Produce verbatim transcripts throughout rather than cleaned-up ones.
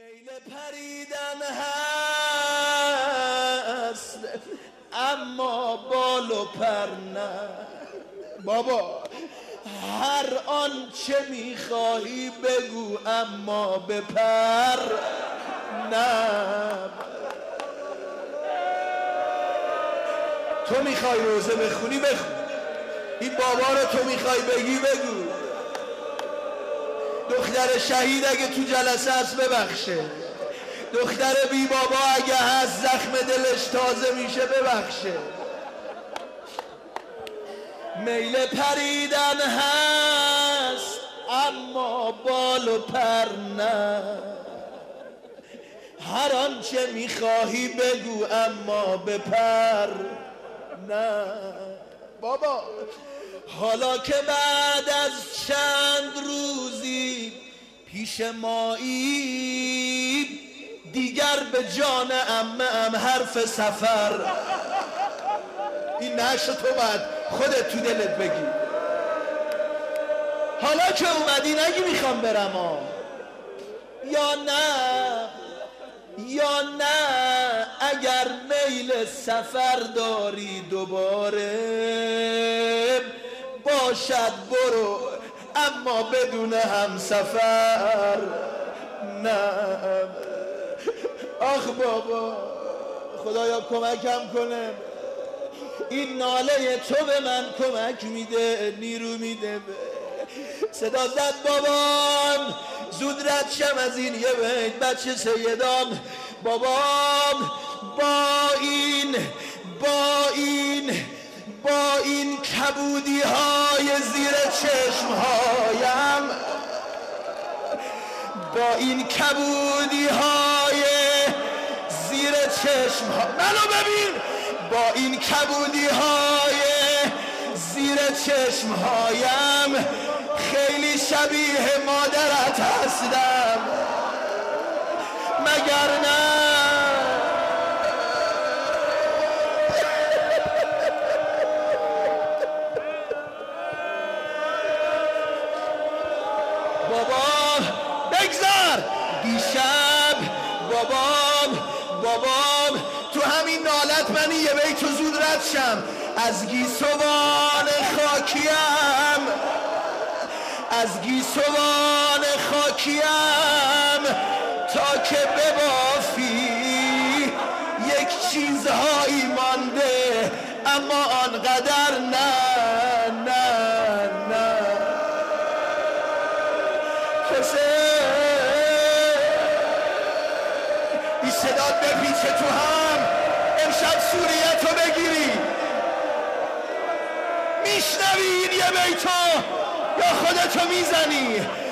میل پریدن هست اما بال و پر نه. بابا هر آنچه میخواهی بگو اما بپر نه. تو میخوای روزه بخونی بخون، این بابا رو تو میخوای بگی بگو. دختر شهید اگه تو جلسه هست ببخشه، دختر بی بابا اگه هست زخم دلش تازه میشه ببخشه. میل پریدن هست اما بال و پر نه. هر آنچه میخواهی بگو اما بپر نه. بابا حالا که بعد از چند روزی پیش مایی دیگر به جان عمه ام حرف سفر. این نشو تو باید خودت تو دلت بگی. حالا که اومدی نگی میخوام برم ها، یا نه یا نه اگر میل سفر داری دوباره باشد برو اما بدون همسفر نه. آخ بابا خدایا کمکم کنه، این ناله تو به من کمک میده، نیرو میده. صدا زد بابام زود رد شم از این یه بیت بچه سیدام. بابام با این با این با این کبودی های زیر چشم هایم، با این کبودی های زیر چشم ها منو ببین، با این کبودی های زیر چشم هایم خیلی شبیه مادرت هستم مگر نه؟ بابا بگذار دیشب بابام بابام تو همین نالت منی یه بیت تو زود رد شم. از گیسوان خاکیم از گیسوان خاکیم تا که ببافی یک چیزهایی مانده اما آنقدر نه نه نه. این صدات بپیچه تو هم امشب سوریه تو بگیری. میشنوی این یه بیتو یا خودتو میزنی؟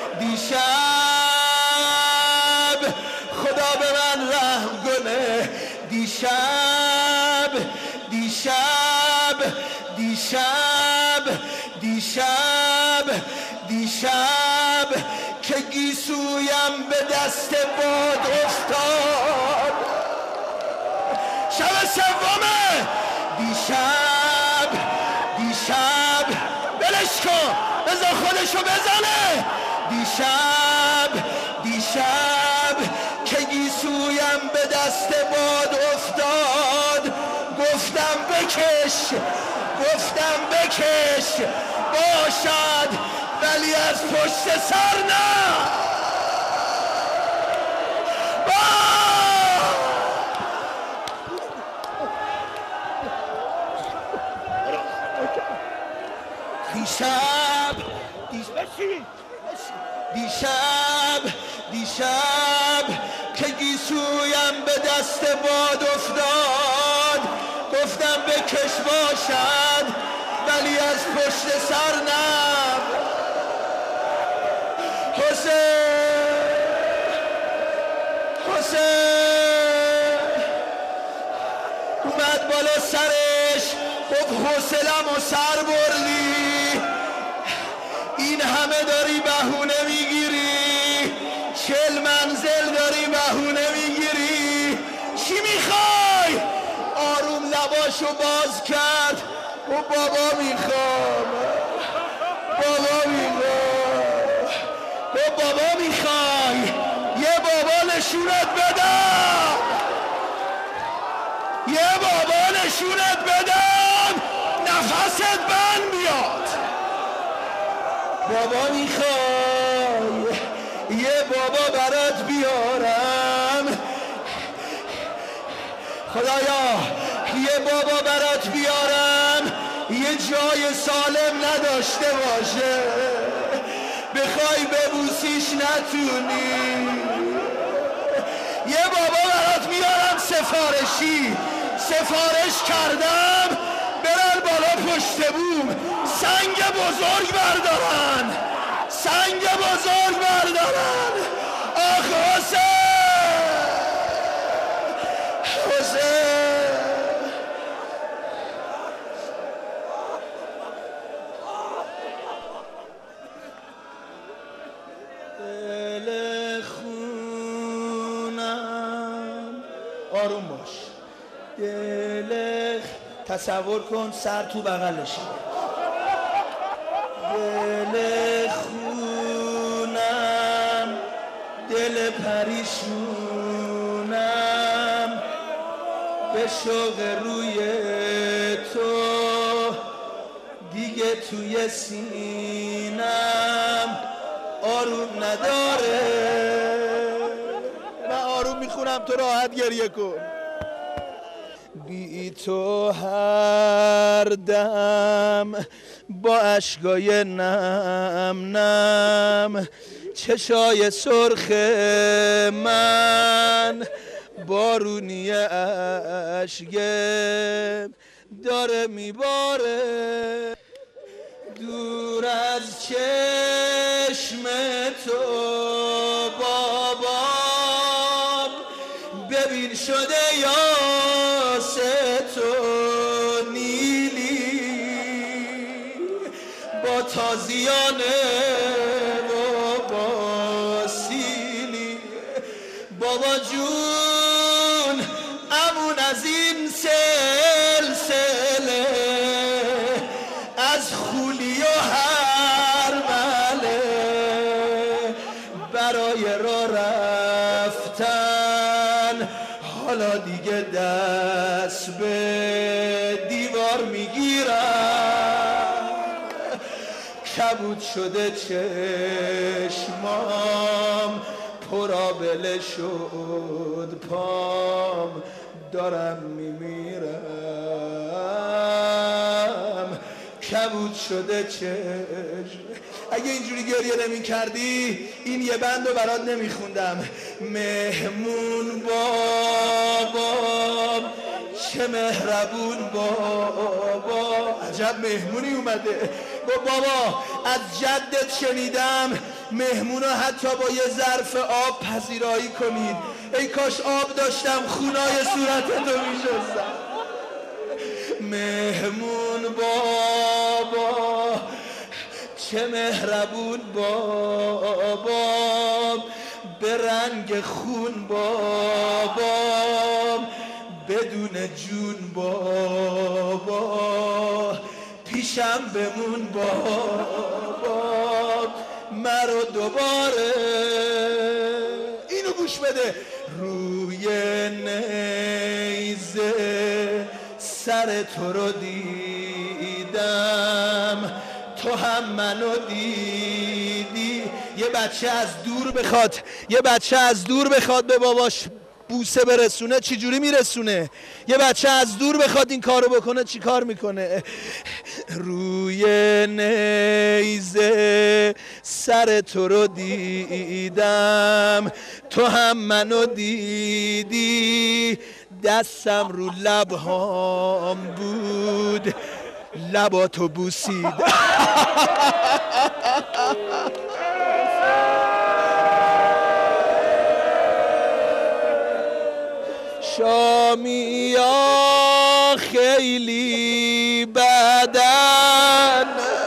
دیشب خدا به من رحم کنه، دیشب دیشب دیشب دیشب دیشب که گیسویم به دست باد افتاد. شب سومه دیشب دیشب بلش کن بذار خودشو بزنه. دیشب دیشب که گیسویم به دست باد افتاد گفتم بکش گفتم بکش باشد ولی از پشت سر نه. دیشب دیشب دیشب که گیسویم به دست باد افتاد گفتم بکش باشد ولی از پشت سر نه. حسین حسین اومد بالا سرش گفت حوصله‌مو سر بردی، این همه داری بهونه میگیری، چل منزل داری بهونه میگیری، چی میخوای؟ آروم لباشو باز کرد و بابا میخوام بابا میخوام و بابا میخوای. یه بابا نشونت بدم، یه بابا نشونت بدم نفست بند بیاد. بابا میخوای یه بابا برات بیارم، خدایا یه بابا برات بیارم یه جای سالم نداشته باشه، بخوای ببوسیش نتونی. یه بابا برات میارم سفارشی، سفارش کردم برن بالا پشت بوم سنگ بزرگ بردارن، سنگ بزرگ بردارن. آخ حسین، حسین دل خونم، آروم باش. دل تصور کن سر تو بغلشه. دل خونم، دل پریشونم، به شوق روی تو دیگه توی سینم آروم نداره. من آروم میخونم تو راحت گریه کن. بی تو هر دم با اشکای نم نم، چشای سرخ من بارونی اشکم داره میباره. دور از چشم تو بابام ببین شده یاس تو نیلی، با تازیانه و با سیلی. بابا جون امون از این سلسله، از خولی و هرمله، برای راه رفتن حالا دیگه دست به دیوار میگیرم. کبود شده چشمام، پرآبله شد پام، دارم میمیرم. کبود شده چشم. اگه اینجوری گریه نمی کردی این یه بند رو برات نمی خوندم. مهمون بابا چه مهربون بابا، عجب مهمونی اومده. بابا از جدت شنیدم مهمونو حتی با یه ظرف آب پذیرایی کنید. ای کاش آب داشتم خونای صورتتو میشستم. مهمون بابا چه مهربون بابا، به رنگ خون بابا، بدون جون بابا، پیشم بمون بابا، مرا دوباره. اینو گوش بده. روی نیزه سر تو رو دیدم، تو هم منو دیدی. یه بچه از دور بخواد یه بچه از دور بخواد به باباش بوسه برسونه چی جوری میرسونه؟ یه بچه از دور بخواد این کارو بکنه چی کار میکنه؟ روی نیزه سر تو رو دیدم، تو هم منو دیدی. دستم رو لبهام بود، لباتو بوسید. شامی یا خیلی بدن،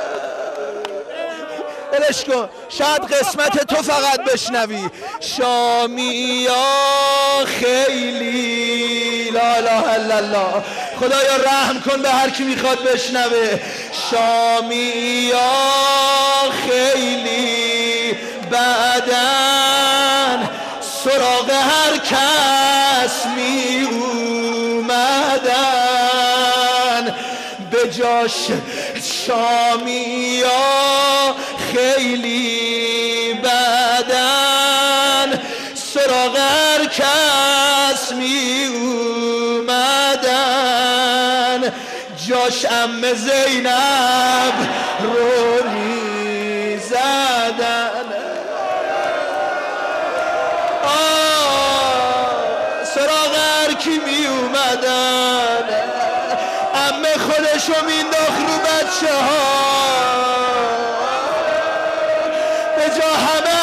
بلش کن شاید قسمت تو فقط بشنوی. شامی یا خیلی، لا اله الا الله، خدایا رحم کن به هر کی میخواد بشنوه. شامی یا خیلی بدن، سراغ هر کس می اومدن، به جاش شامی یا خیلی بدن، سراغ هر کس می اومدن، جاش عمه زینب رو می زدن. سراغ هر کی می اومدن، عمه خودشو مینداخت رو بچه ها، به جا همه